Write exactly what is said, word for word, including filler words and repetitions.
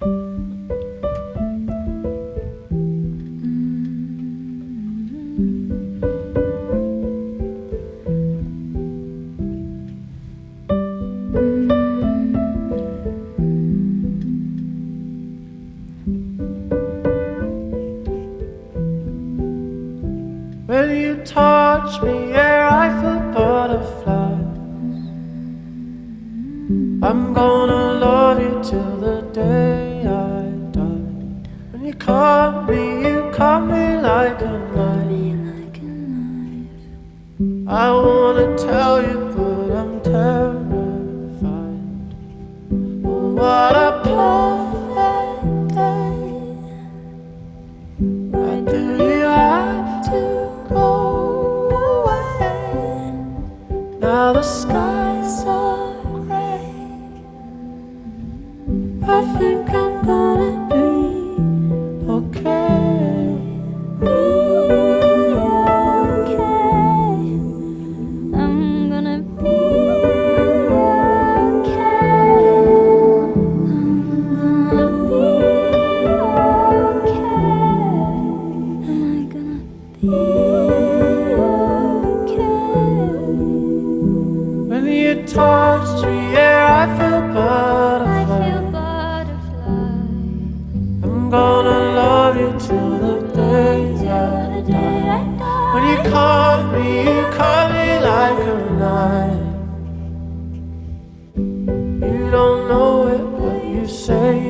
When you touch me, yeah, I feel butterflies. I'm gonna love you till the day I die. When you cut me, you cut me like a knife. I wanna tell you, but I'm terrified. Oh, what a perfect day. Why do you have to go away? Now the skies are gray. I think I'm gonna be okay. Be okay. I'm gonna be okay. I'm gonna be okay. Am I gonna be okay? When you touch me, yeah, I feel I butterflies. feel butterflies. I'm gonna love you till the day I Till the day I die. When you cut me, you cut me like a knife. You don't know it, but you say